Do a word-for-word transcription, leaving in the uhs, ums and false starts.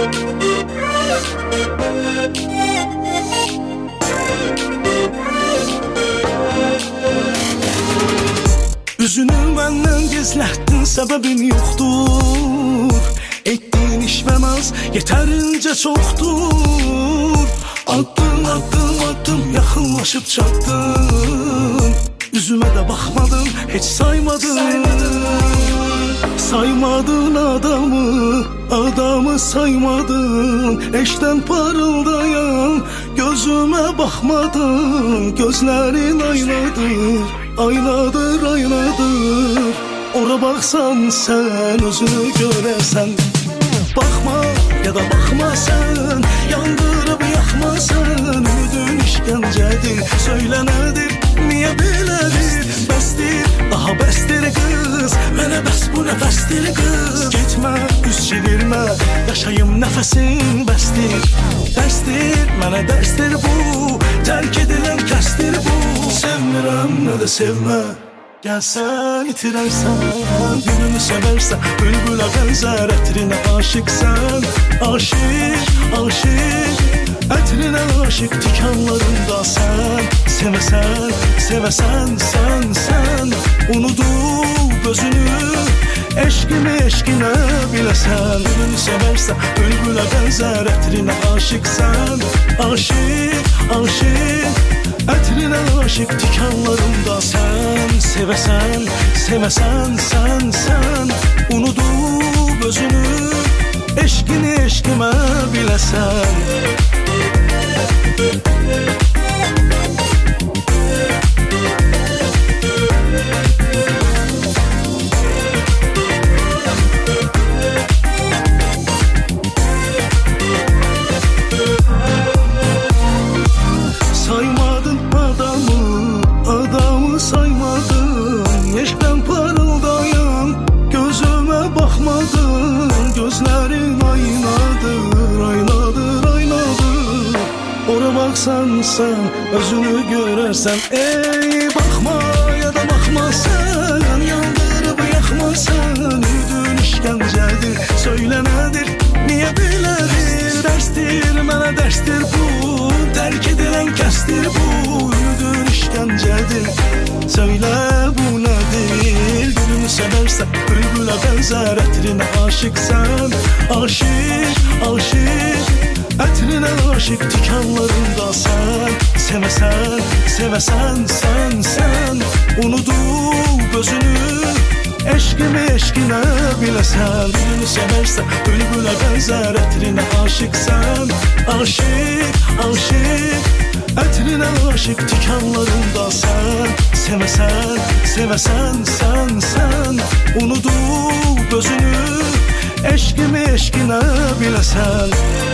Üzünü məndən gizlətdin, səbəbin yoxdur. Etdiyin iş və naz yetərincə çoxdur. Addım, addım, addım yaxınlaşıb çatdın. Üzümə də baxmadın, heç saymadın. Saymadın adamı, adamı saymadın. Eşdən parıldayan gözümə baxmadın. Gözlərin aynadır, aynadır, aynadır. Ora baxsan sən özünü görəsən. Baxma ya da baxma sən, yandırıb yaxmasan. Ümidin işgəncədir, söylə nədir, niyə belədir? Bəsdir, daha bəsdir qız, mənə bəs bu nəfəsdir qız. Getmə, üz çevirmə, yaşayım nəfəsim bəsdir. Dərsdir, mənə dərsdir bu, tərk edilən kəsdir bu. Sevmirəm, nə də sevmə, gəlsən itirərsən. Gülünü sevərsən, bülbülə bənzər. Ətrinə aşıqsən, aşıq, aşıq. Ətrinə aşıq tikanlarında sən. Sevəsən, sevəsən, sən, sən. Unudub özünü, eşqimi eşqinə biləsən. Gülünü sevərsən, bülbülə bənzər. Ətrinə aşıqsən, aşıq, aşıq. Ətrinə aşıq tikanlarında sən. Sevəsən, sevəsən, sən, sən. Unudub özünü, eşqini eşqimə biləsən. Saymadın adamı, adamı saymadın. Eşqdən parıldayan gözümə baxmadın. Gözlərin aynadır, aynadır, aynadır. Ora baxsan sən özünü görərsən. Ey baxma ya da baxma sən, yandırıb yaxmasan. Ümidin işgəncədir, söylə nədir, niyə belədir? Dərsdir, mənə dərsdir bu, tərk edilən kəsdir bu. Ümidin işgəncədir, söylə bu nədir? Gülünü sevərsən, bülbülə bənzər. Ətrinə aşıqsən, aşıq, aşıq. Ətrinə aşıq tikanlarında sən. Sevəsən, sevəsən, sən, sən. Unudub özünü, eşqimi eşqinə biləsən. Gülünü sevərsən, bülbülə bənzər. Ətrinə aşıqsən, aşıq, aşıq. Ətrinə aşıq tikanlarında sən. Sevəsən, sevəsən, sən, sən. Unudub özünü, eşqimi eşqinə biləsən.